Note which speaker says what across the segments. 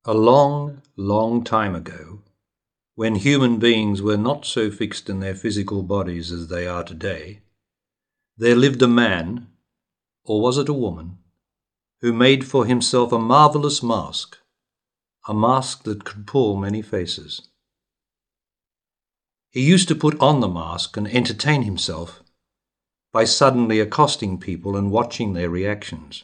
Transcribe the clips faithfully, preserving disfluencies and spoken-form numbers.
Speaker 1: A long, long time ago, when human beings were not so fixed in their physical bodies as they are today, there lived a man, or was it a woman, who made for himself a marvelous mask, a mask that could pull many faces. He used to put on the mask and entertain himself by suddenly accosting people and watching their reactions.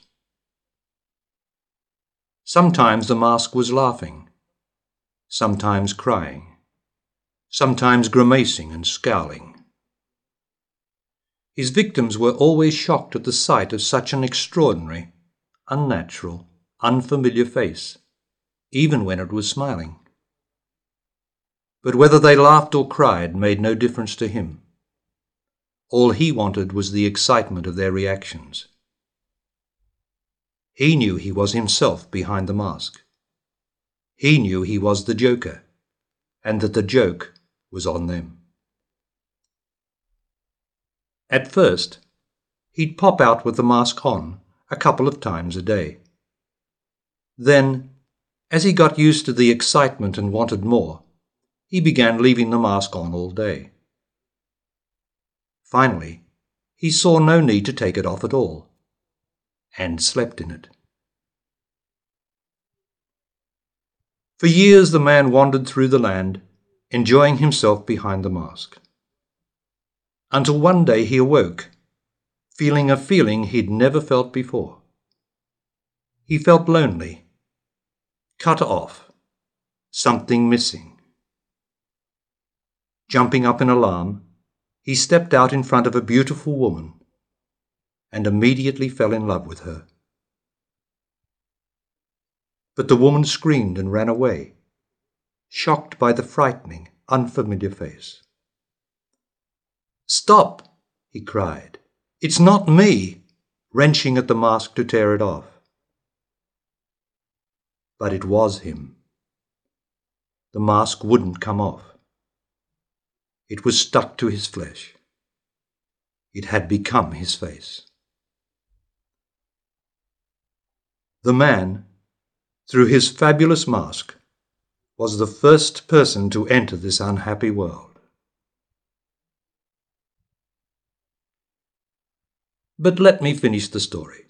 Speaker 1: Sometimes the mask was laughing, sometimes crying, sometimes grimacing and scowling. His victims were always shocked at the sight of such an extraordinary, unnatural, unfamiliar face, even when it was smiling. But whether they laughed or cried made no difference to him. All he wanted was the excitement of their reactions. He knew he was himself behind the mask. He knew he was the joker, and that the joke was on them. At first, he'd pop out with the mask on a couple of times a day. Then, as he got used to the excitement and wanted more, he began leaving the mask on all day. Finally, he saw no need to take it off at all, and slept in it. For years the man wandered through the land, enjoying himself behind the mask. Until one day he awoke, feeling a feeling he'd never felt before. He felt lonely, cut off, something missing. Jumping up in alarm, he stepped out in front of a beautiful woman and immediately fell in love with her. But the woman screamed and ran away, shocked by the frightening, unfamiliar face. "Stop!" he cried. "It's not me!" wrenching at the mask to tear it off. But it was him. The mask wouldn't come off. It was stuck to his flesh. It had become his face. The man, through his fabulous mask, was the first person to enter this unhappy world. But let me finish the story.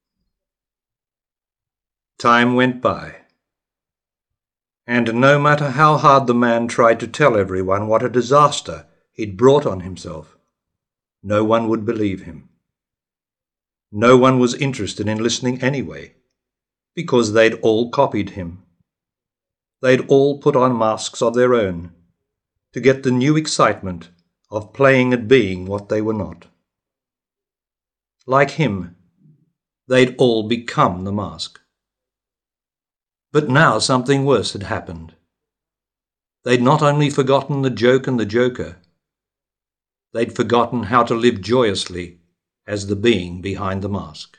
Speaker 1: Time went by, and no matter how hard the man tried to tell everyone what a disaster he'd brought on himself, no one would believe him. No one was interested in listening anyway, because they'd all copied him. They'd all put on masks of their own to get the new excitement of playing at being what they were not. Like him, they'd all become the mask. But now something worse had happened. They'd not only forgotten the joke and the joker, they'd forgotten how to live joyously as the being behind the mask.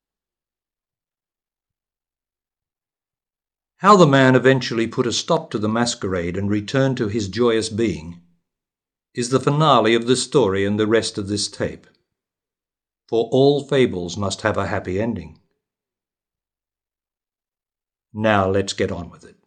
Speaker 1: How the man eventually put a stop to the masquerade and returned to his joyous being is the finale of this story and the rest of this tape. For all fables must have a happy ending. Now let's get on with it.